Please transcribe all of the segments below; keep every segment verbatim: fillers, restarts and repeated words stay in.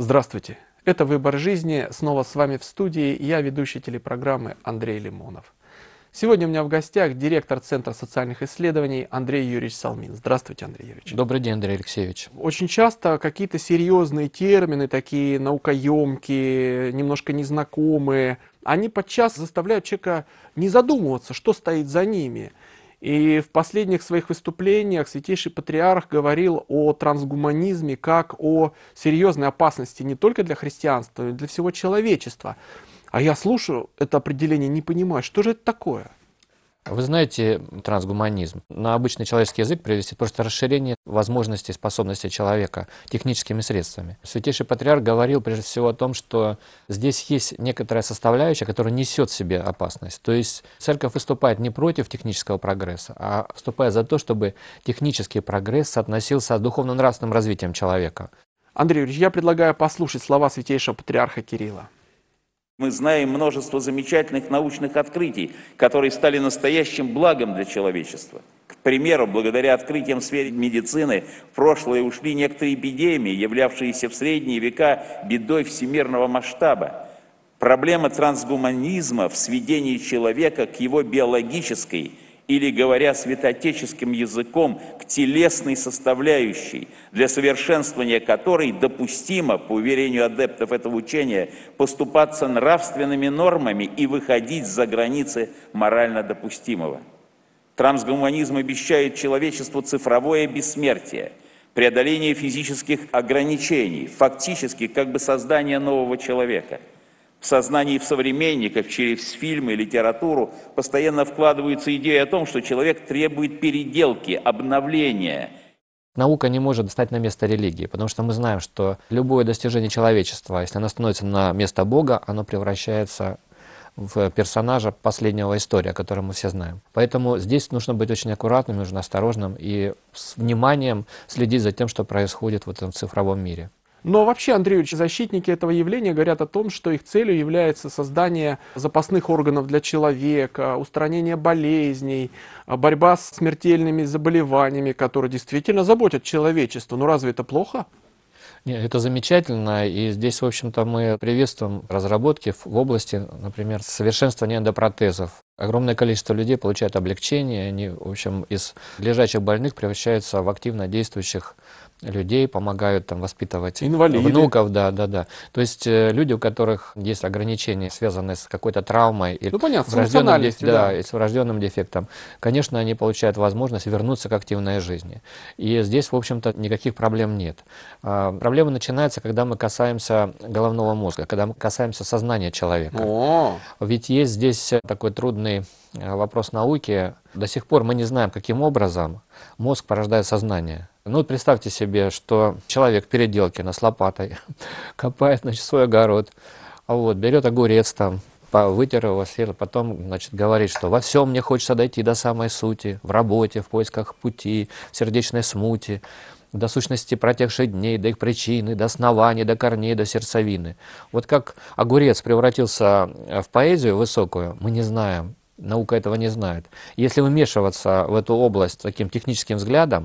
Здравствуйте! Это «Выбор жизни». Снова с вами в студии я, ведущий телепрограммы Андрей Лимонов. Сегодня у меня в гостях директор Центра социальных исследований Андрей Юрьевич Салмин. Здравствуйте, Андрей Юрьевич. Добрый день, Андрей Алексеевич. Очень часто какие-то серьезные термины, такие наукоемкие, немножко незнакомые, они подчас заставляют человека не задумываться, что стоит за ними. И в последних своих выступлениях Святейший Патриарх говорил о трансгуманизме как о серьезной опасности не только для христианства, но и для всего человечества. А я слушаю это определение, не понимаю, что же это такое? Вы знаете, трансгуманизм на обычный человеческий язык привести просто расширение возможностей, способностей человека техническими средствами. Святейший Патриарх говорил прежде всего о том, что здесь есть некоторая составляющая, которая несет в себе опасность. То есть церковь выступает не против технического прогресса, а выступает за то, чтобы технический прогресс соотносился с духовно-нравственным развитием человека. Андрей Юрьевич, я предлагаю послушать слова Святейшего Патриарха Кирилла. Мы знаем множество замечательных научных открытий, которые стали настоящим благом для человечества. К примеру, благодаря открытиям в сфере медицины в прошлое ушли некоторые эпидемии, являвшиеся в средние века бедой всемирного масштаба. Проблема трансгуманизма в сведении человека к его биологической, или, говоря святоотеческим языком, к телесной составляющей, для совершенствования которой допустимо, по уверению адептов этого учения, поступаться нравственными нормами и выходить за границы морально допустимого. Трансгуманизм обещает человечеству цифровое бессмертие, преодоление физических ограничений, фактически как бы создание нового человека. В сознании современников через фильмы и литературу постоянно вкладывается идея о том, что человек требует переделки, обновления. Наука не может встать на место религии, потому что мы знаем, что любое достижение человечества, если оно становится на место Бога, оно превращается в персонажа последнего истории, о котором мы все знаем. Поэтому здесь нужно быть очень аккуратным, нужно осторожным и с вниманием следить за тем, что происходит в этом цифровом мире. Но вообще, Андрей Юрьевич, защитники этого явления говорят о том, что их целью является создание запасных органов для человека, устранение болезней, борьба с смертельными заболеваниями, которые действительно заботят человечество. Но разве это плохо? Нет, это замечательно, и здесь, в общем-то, мы приветствуем разработки в области, например, совершенствования эндопротезов. Огромное количество людей получают облегчение, они, в общем, из лежачих больных превращаются в активно действующих людей, помогают там воспитывать инвалиды, внуков, да, да, да. То есть э, люди, у которых есть ограничения, связанные с какой-то травмой, или ну, понятно, врожденным, деф... да, да. и с врожденным дефектом, конечно, они получают возможность вернуться к активной жизни. И здесь, в общем-то, никаких проблем нет. А, проблема начинается, когда мы касаемся головного мозга, когда мы касаемся сознания человека. О! Ведь есть здесь такой трудный вопрос науки. До сих пор мы не знаем, каким образом мозг порождает сознание. Ну, вот представьте себе, что человек в переделке с лопатой копает, значит, свой огород, вот, берет огурец там, вытер его, съел, потом, значит, говорит, что во всем мне хочется дойти до самой сути, в работе, в поисках пути, в сердечной смуте, до сущности протекших дней, до их причины, до основания, до корней, до сердцевины. Вот как огурец превратился в поэзию высокую, мы не знаем. Наука этого не знает. Если вмешиваться в эту область таким техническим взглядом,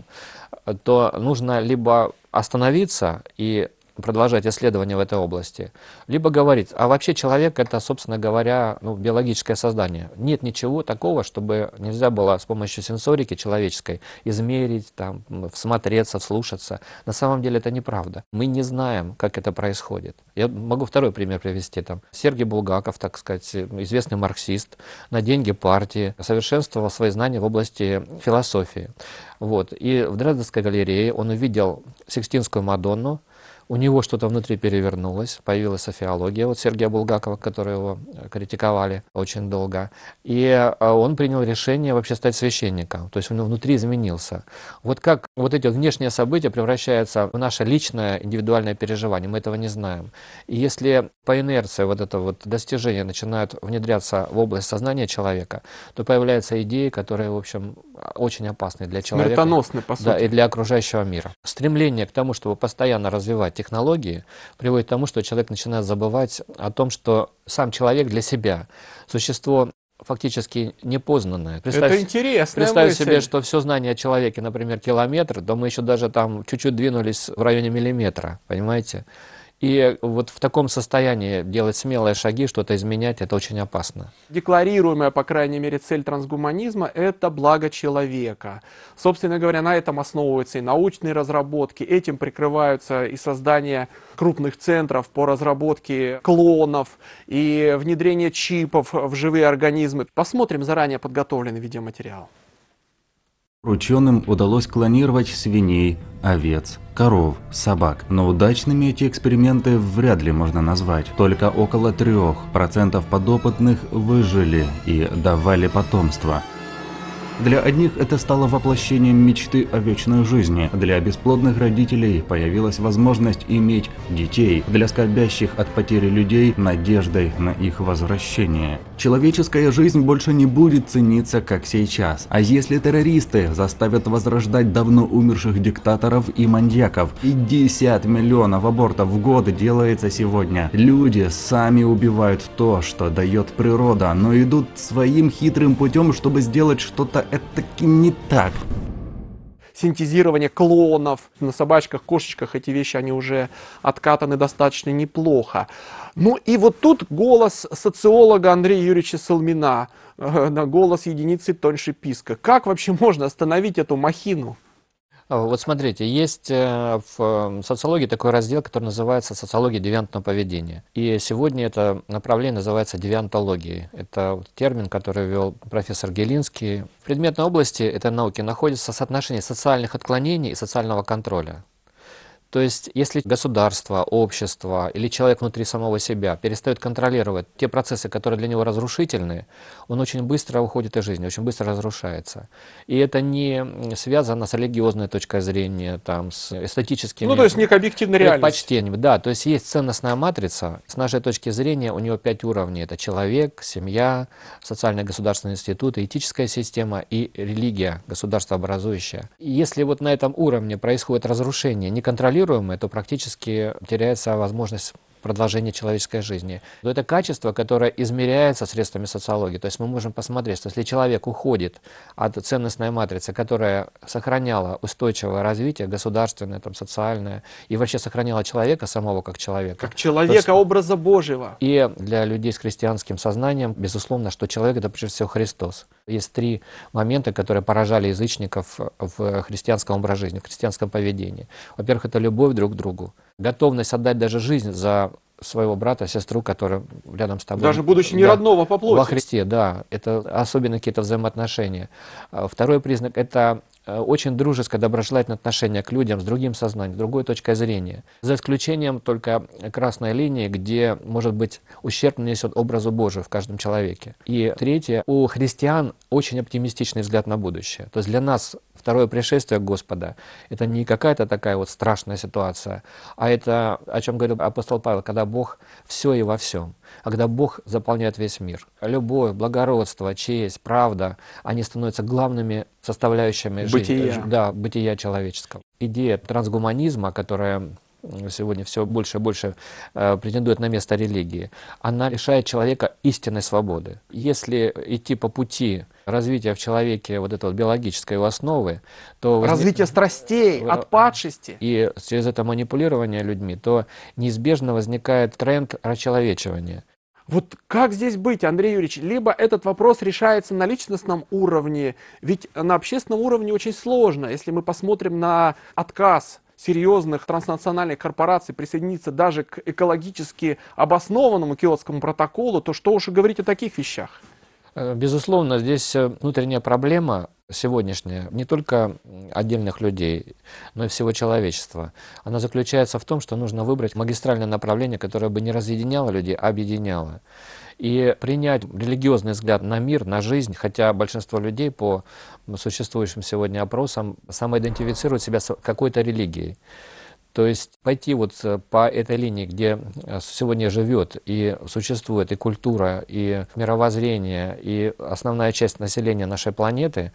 то нужно либо остановиться и продолжать исследования в этой области, либо говорить, а вообще человек это, собственно говоря, ну, биологическое создание. Нет ничего такого, чтобы нельзя было с помощью сенсорики человеческой измерить, там, всмотреться, вслушаться. На самом деле это неправда. Мы не знаем, как это происходит. Я могу второй пример привести. Там, Сергей Булгаков, так сказать, известный марксист, на деньги партии, совершенствовал свои знания в области философии. Вот. И в Дрезденской галерее он увидел Сикстинскую Мадонну. У него что-то внутри перевернулось, появилась софиология, вот Сергея Булгакова, которые его критиковали очень долго. И он принял решение вообще стать священником, то есть он внутри изменился. Вот как вот эти внешние события превращаются в наше личное индивидуальное переживание, мы этого не знаем. И если по инерции вот это вот достижения начинают внедряться в область сознания человека, то появляются идеи, которые, в общем, очень опасны для человека. Смертоносны, по сути. Да, и для окружающего мира. Стремление к тому, чтобы постоянно развивать технологии, приводит к тому, что человек начинает забывать о том, что сам человек для себя существо фактически непознанное. Представь, это интересная Представь мысль. себе, что все знание о человеке, например, километр, то мы еще даже там чуть-чуть двинулись в районе миллиметра, понимаете? И вот в таком состоянии делать смелые шаги, что-то изменять, это очень опасно. Декларируемая, по крайней мере, цель трансгуманизма – это благо человека. Собственно говоря, на этом основываются и научные разработки, этим прикрываются и создание крупных центров по разработке клонов, и внедрение чипов в живые организмы. Посмотрим заранее подготовленный видеоматериал. Ученым удалось клонировать свиней, овец, коров, собак. Но удачными эти эксперименты вряд ли можно назвать. Только около трех процентов подопытных выжили и давали потомство. Для одних это стало воплощением мечты о вечной жизни. Для бесплодных родителей появилась возможность иметь детей. Для скорбящих от потери людей – надеждой на их возвращение. Человеческая жизнь больше не будет цениться, как сейчас. А если террористы заставят возрождать давно умерших диктаторов и маньяков? пятьдесят миллионов абортов в год делается сегодня. Люди сами убивают то, что дает природа, но идут своим хитрым путем, чтобы сделать что-то это-таки не так. Синтезирование клонов. На собачках, кошечках эти вещи, они уже откатаны достаточно неплохо. Ну и вот тут голос социолога Андрея Юрьевича Салмина, э, на голос единицы тоньше писка. Как вообще можно остановить эту махину? Вот смотрите, есть в социологии такой раздел, который называется «Социология девиантного поведения». И сегодня это направление называется девиантологией. Это термин, который ввел профессор Гелинский. В предметной области этой науки находится соотношение социальных отклонений и социального контроля. То есть, если государство, общество или человек внутри самого себя перестает контролировать те процессы, которые для него разрушительны, он очень быстро уходит из жизни, очень быстро разрушается. И это не связано с религиозной точкой зрения, там, с эстетическими Ну, то есть, не к объективной реальности. предпочтениями. Да, то есть, есть ценностная матрица. С нашей точки зрения у нее пять уровней. Это человек, семья, социальные государственные институты, этическая система и религия, государствообразующая. И если вот на этом уровне происходит разрушение, не контролируемое, то практически теряется возможность продолжения человеческой жизни. Но это качество, которое измеряется средствами социологии. То есть мы можем посмотреть, что если человек уходит от ценностной матрицы, которая сохраняла устойчивое развитие государственное, там, социальное, и вообще сохраняла человека самого как человека. Как человека, то, образа Божьего. И для людей с христианским сознанием, безусловно, что человек — это прежде всего Христос. Есть три момента, которые поражали язычников в христианском образе жизни, в христианском поведении. Во-первых, это любовь друг к другу, готовность отдать даже жизнь за своего брата, сестру, которая рядом с тобой. Даже будучи не да, родного по плоти. Во Христе, да. Это особенно какие-то взаимоотношения. Второй признак — это очень дружеское, доброжелательное отношение к людям с другим сознанием, другой точкой зрения. За исключением только красной линии, где, может быть, ущерб нанесет образу Божию в каждом человеке. И третье, у христиан очень оптимистичный взгляд на будущее. То есть для нас второе пришествие Господа — это не какая-то такая вот страшная ситуация, а это, о чем говорил апостол Павел, когда Бог все и во всем, а когда Бог заполняет весь мир. Любовь, благородство, честь, правда, они становятся главными составляющими Бытия. жизни, да, бытия человеческого. Идея трансгуманизма, которая сегодня все больше и больше э, претендует на место религии, она лишает человека истинной свободы. Если идти по пути развития в человеке вот этой вот биологической его основы, то... Развитие страстей, отпадшести. И через это манипулирование людьми, то неизбежно возникает тренд расчеловечивания. Вот как здесь быть, Андрей Юрьевич? Либо этот вопрос решается на личностном уровне, ведь на общественном уровне очень сложно. Если мы посмотрим на отказ серьезных транснациональных корпораций присоединиться даже к экологически обоснованному Киотскому протоколу, то что уж и говорить о таких вещах? Безусловно, здесь внутренняя проблема сегодняшняя не только отдельных людей, но и всего человечества. Она заключается в том, что нужно выбрать магистральное направление, которое бы не разъединяло людей, а объединяло. И принять религиозный взгляд на мир, на жизнь, хотя большинство людей по существующим сегодня опросам самоидентифицируют себя с какой-то религией. То есть пойти вот по этой линии, где сегодня живет и существует и культура, и мировоззрение, и основная часть населения нашей планеты,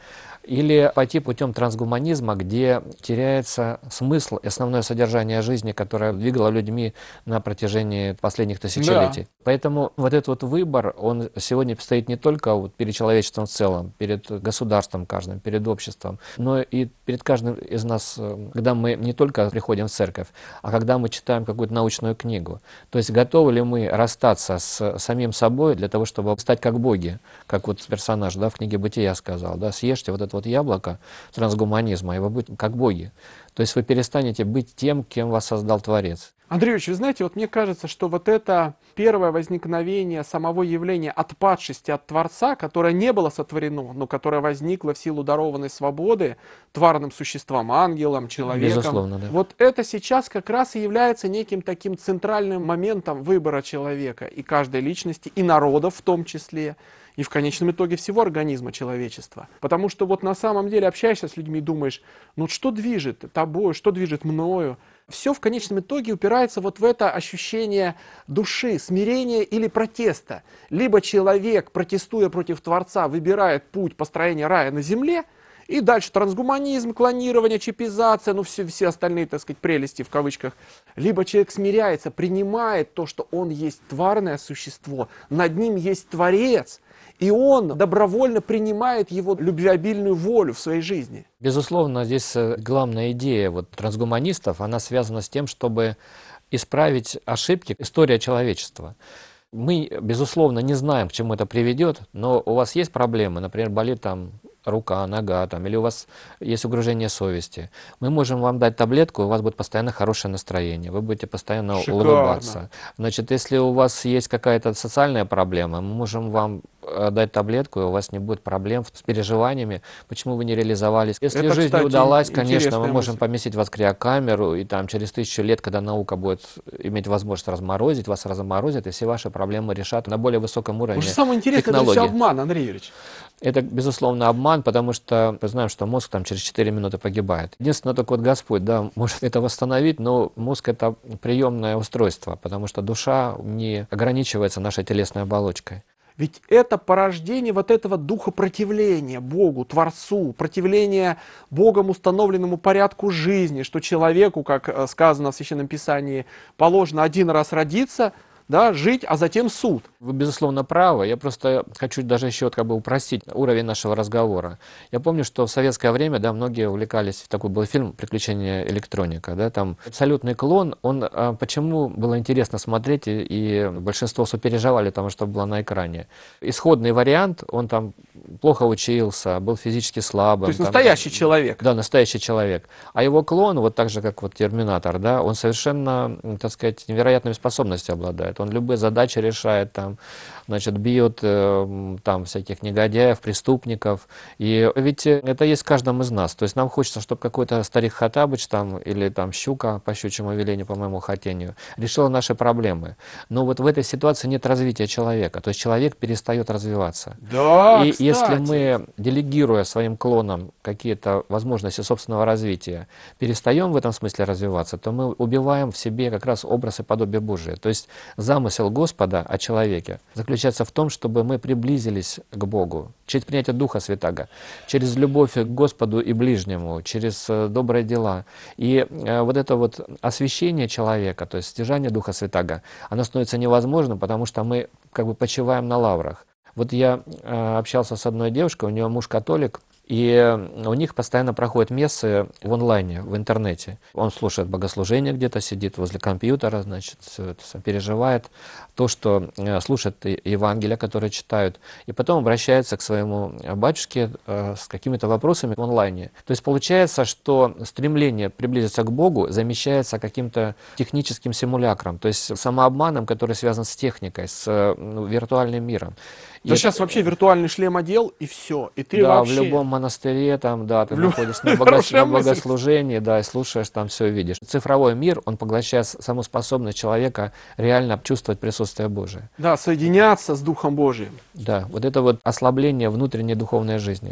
или пойти путем трансгуманизма, где теряется смысл и основное содержание жизни, которое двигало людьми на протяжении последних тысячелетий. Да. Поэтому вот этот вот выбор, он сегодня стоит не только вот перед человечеством в целом, перед государством каждым, перед обществом, но и перед каждым из нас, когда мы не только приходим в церковь, а когда мы читаем какую-то научную книгу. То есть готовы ли мы расстаться с самим собой для того, чтобы стать как боги, как вот персонаж, да, в книге «Бытия» сказал, да, съешьте вот это вот яблоко трансгуманизма, и вы будете как боги. То есть вы перестанете быть тем, кем вас создал Творец. Андрей Ильич, вы знаете, вот мне кажется, что вот это первое возникновение самого явления отпадшести от Творца, которое не было сотворено, но которое возникло в силу дарованной свободы тварным существам, ангелам, человеком. Безусловно, да. Вот это сейчас как раз и является неким таким центральным моментом выбора человека и каждой личности, и народов в том числе. И в конечном итоге всего организма человечества. Потому что вот на самом деле общаешься с людьми и думаешь, ну что движет тобой, что движет мною. Все в конечном итоге упирается вот в это ощущение души, смирения или протеста. Либо человек, протестуя против Творца, выбирает путь построения рая на земле, и дальше трансгуманизм, клонирование, чипизация, ну все, все остальные, так сказать, прелести в кавычках. Либо человек смиряется, принимает то, что он есть тварное существо, над ним есть Творец, и он добровольно принимает его любвеобильную волю в своей жизни. Безусловно, здесь главная идея вот трансгуманистов, она связана с тем, чтобы исправить ошибки истории человечества. Мы, безусловно, не знаем, к чему это приведет, но у вас есть проблемы, например, болит там рука, нога, там, или у вас есть угрызение совести. Мы можем вам дать таблетку, и у вас будет постоянно хорошее настроение, вы будете постоянно Шикарно. улыбаться. Значит, если у вас есть какая-то социальная проблема, мы можем вам дать таблетку, и у вас не будет проблем с переживаниями, почему вы не реализовались. Если Это, жизнь кстати, не удалась, конечно, мы мысль. можем поместить вас в криокамеру, и там через тысячу лет, когда наука будет иметь возможность разморозить, вас разморозят, и все ваши проблемы решат на более высоком уровне Уже самое интересное, технологий. это все обман, Андрей Юрьевич. Это, безусловно, обман, потому что мы знаем, что мозг там через четыре минуты погибает. Единственное, только вот Господь, да, может это восстановить, но мозг — это приемное устройство, потому что душа не ограничивается нашей телесной оболочкой. Ведь это порождение вот этого духа противления Богу, Творцу, противления Богом установленному порядку жизни, что человеку, как сказано в Священном Писании, положено один раз родиться, да, жить, а затем суд. Вы, безусловно, правы. Я просто хочу даже еще как бы упростить уровень нашего разговора. Я помню, что в советское время, да, многие увлекались, такой был фильм «Приключения электроника», да, там абсолютный клон, он, а, почему было интересно смотреть, и, и большинство сопереживали тому, что было на экране. Исходный вариант, он там плохо учился, был физически слабым. То есть там, настоящий человек. Да, настоящий человек. А его клон, вот так же, как вот Терминатор, да, он совершенно, так сказать, невероятными способностями обладает. Он любые задачи решает, там, значит, бьет э, там всяких негодяев, преступников. И ведь это есть в каждом из нас. То есть нам хочется, чтобы какой-то старик Хоттабыч там, или там щука по щучьему велению, по моему хотению, решила наши проблемы. Но вот в этой ситуации нет развития человека. То есть человек перестает развиваться. Да, И кстати. если мы, делегируя своим клонам какие-то возможности собственного развития, перестаем в этом смысле развиваться, то мы убиваем в себе как раз образ и подобие Божие. То есть замысел Господа о человеке заключается в том, чтобы мы приблизились к Богу через принятие Духа Святаго, через любовь к Господу и ближнему, через добрые дела. И э, вот это вот освящение человека, то есть стяжание Духа Святаго, оно становится невозможным, потому что мы как бы почиваем на лаврах. Вот я э, общался с одной девушкой, у нее муж католик, и у них постоянно проходят мессы в онлайне, в интернете. Он слушает богослужение где-то, сидит возле компьютера, значит, все это переживает то, что слушает Евангелия, которые читают, и потом обращается к своему батюшке с какими-то вопросами в онлайне. То есть получается, что стремление приблизиться к Богу замещается каким-то техническим симулякром, то есть самообманом, который связан с техникой, с ну, виртуальным миром. Да И сейчас это... вообще виртуальный шлем одел, и все. И ты да, вообще... в любом монастыре, там, да, ты В люб- находишься на, бого... Хорошая на мысль. богослужении, да, и слушаешь, там все видишь. Цифровой мир, он поглощает саму способность человека реально чувствовать присутствие Божие. Да, соединяться с Духом Божиим. Да, вот это вот ослабление внутренней духовной жизни.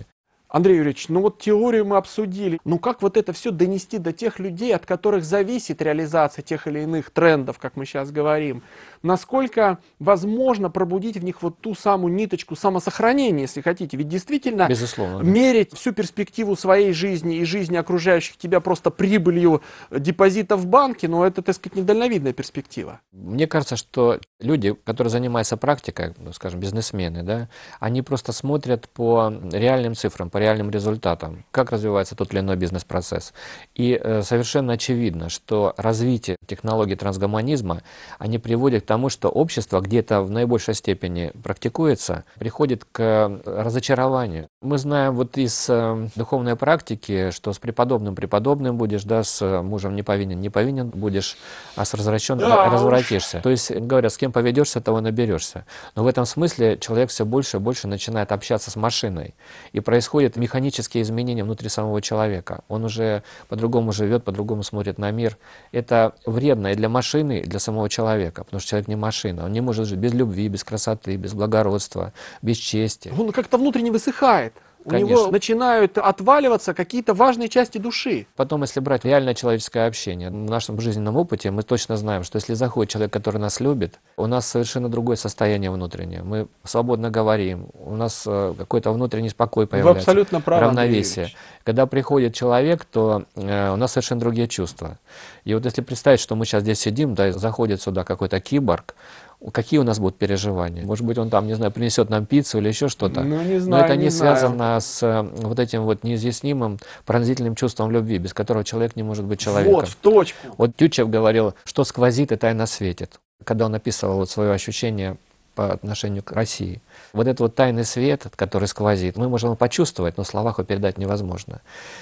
Андрей Юрьевич, ну вот теорию мы обсудили. Ну как вот это все донести до тех людей, от которых зависит реализация тех или иных трендов, как мы сейчас говорим? Насколько возможно пробудить в них вот ту самую ниточку самосохранения, если хотите? Ведь действительно Безусловно, да. мерить всю перспективу своей жизни и жизни окружающих тебя просто прибылью депозита в банке, ну это, так сказать, недальновидная перспектива. Мне кажется, что люди, которые занимаются практикой, ну, скажем, бизнесмены, да, они просто смотрят по реальным цифрам, по реальным результатам, как развивается тот или иной бизнес-процесс. И э, совершенно очевидно, что развитие технологий трансгуманизма, они приводят к тому, что общество где-то в наибольшей степени практикуется, приходит к разочарованию. Мы знаем вот из э, духовной практики, что с преподобным преподобным будешь, да, с мужем не повинен, не повинен будешь, а с развращенным Да, развратишься. То есть, говорят, с кем поведешься, того наберешься. Но в этом смысле человек все больше и больше начинает общаться с машиной. И происходят механические изменения внутри самого человека. Он уже по-другому живет, по-другому смотрит на мир. Это вредно и для машины, и для самого человека, потому что человек не машина. Он не может жить без любви, без красоты, без благородства, без чести. Он как-то внутренне высыхает. У Конечно. него начинают отваливаться какие-то важные части души. Потом, если брать реальное человеческое общение, в нашем жизненном опыте мы точно знаем, что если заходит человек, который нас любит, у нас совершенно другое состояние внутреннее. Мы свободно говорим, у нас э, какой-то внутренний покой появляется. Вы абсолютно правы, равновесие. Андрей Юрьевич. Когда приходит человек, то э, у нас совершенно другие чувства. И вот если представить, что мы сейчас здесь сидим, да, и заходит сюда какой-то киборг, какие у нас будут переживания? Может быть, он там, не знаю, принесет нам пиццу или еще что-то. Ну, не знаю, Но это не, не знаю. связано с э, вот этим вот неизъяснимым пронзительным чувством любви, без которого человек не может быть человеком. Вот, в точку. Вот Тютчев говорил, что сквозит и тайно светит, когда он описывал вот свое ощущение по отношению к России. Вот этот вот тайный свет, который сквозит, мы можем его почувствовать, но в словах его передать невозможно.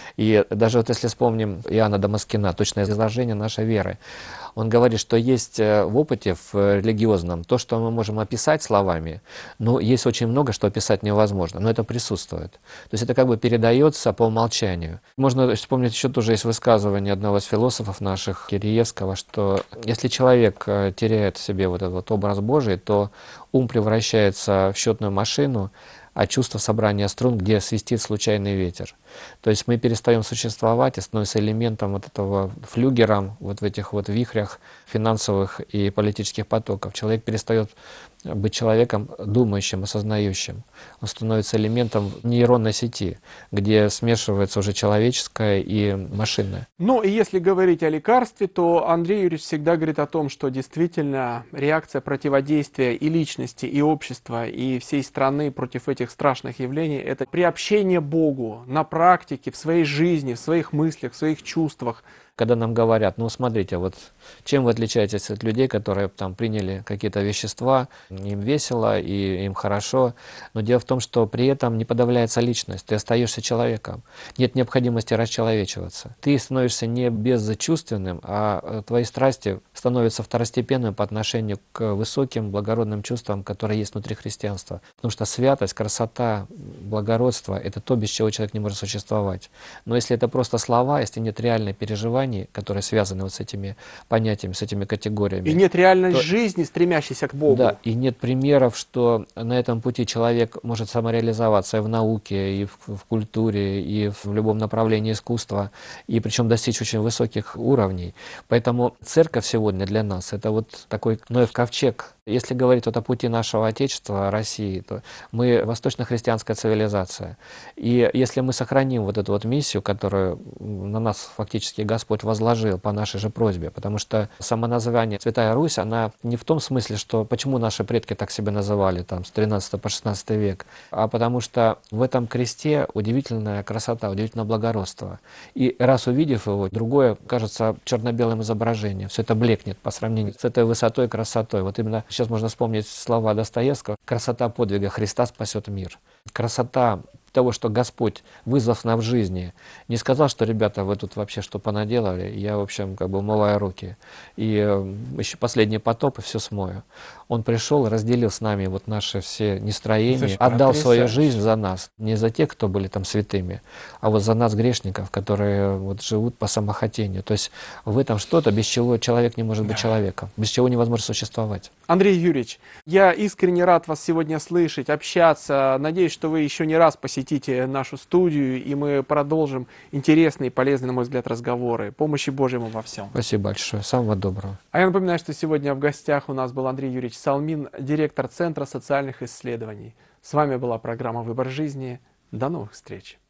И даже вот если вспомним Иоанна Дамаскина, точное изложение нашей веры, он говорит, что есть в опыте, в религиозном, то, что мы можем описать словами, но есть очень много, что описать невозможно, но это присутствует. То есть это как бы передается по умолчанию. Можно вспомнить еще тоже есть высказывание одного из философов наших, Киреевского, что если человек теряет в себе вот этот вот образ Божий, то ум превращается в счетную машину, а чувство собрания струн, где свистит случайный ветер. То есть мы перестаем существовать и становимся элементом вот этого флюгером, вот в этих вот вихрях финансовых и политических потоков. Человек перестает быть человеком думающим, осознающим. Он становится элементом нейронной сети, где смешивается уже человеческое и машинное. Ну и если говорить о лекарстве, то Андрей Юрьевич всегда говорит о том, что действительно реакция противодействия и личности, и общества, и всей страны против этих страшных явлений — это приобщение Богу на практике, в своей жизни, в своих мыслях, в своих чувствах. Когда нам говорят, ну смотрите, вот чем вы отличаетесь от людей, которые там приняли какие-то вещества, им весело и им хорошо, но дело в том, что при этом не подавляется личность, ты остаешься человеком, нет необходимости расчеловечиваться. Ты становишься не безчувственным, а твои страсти становятся второстепенными по отношению к высоким благородным чувствам, которые есть внутри христианства. Потому что святость, красота, благородство — это то, без чего человек не может существовать. Но если это просто слова, если нет реальной переживания, которые связаны вот с этими понятиями, с этими категориями. И нет реальной то, жизни, стремящейся к Богу. Да, и нет примеров, что на этом пути человек может самореализоваться и в науке, и в, в культуре, и в любом направлении искусства, и причем достичь очень высоких уровней. Поэтому церковь сегодня для нас — это вот такой Ноев ковчег. Если говорить вот о пути нашего Отечества, России, то мы восточно-христианская цивилизация. И если мы сохраним вот эту вот миссию, которую на нас фактически Господь возложил по нашей же просьбе, потому что само название Святая Русь, она не в том смысле, что почему наши предки так себя называли там с тринадцатого по шестнадцатый век, а потому что в этом кресте удивительная красота, удивительное благородство. И раз увидев его, другое кажется черно-белым изображением. Все это блекнет по сравнению с этой высотой и красотой. Вот именно сейчас можно вспомнить слова Достоевского: «Красота подвига Христа спасет мир». Красота того, что Господь, вызвав нас в жизни, не сказал, что, ребята, вы тут вообще что понаделали, я, в общем, как бы умываю руки, и э, еще последний потоп, и все смою. Он пришел, разделил с нами вот наши все нестроения, Слушай, отдал свою потрясающе. жизнь за нас, не за тех, кто были там святыми, а вот за нас, грешников, которые вот живут по самохотению. То есть в этом что-то, без чего человек не может быть человеком, без чего невозможно существовать. Андрей Юрьевич, я искренне рад вас сегодня слышать, общаться. Надеюсь, что вы еще не раз посетите посетите нашу студию, и мы продолжим интересные и полезные, на мой взгляд, разговоры. Помощи Божьей ему во всем. Спасибо большое. Самого доброго. А я напоминаю, что сегодня в гостях у нас был Андрей Юрьевич Салмин, директор Центра социальных исследований. С вами была программа «Выбор жизни». До новых встреч.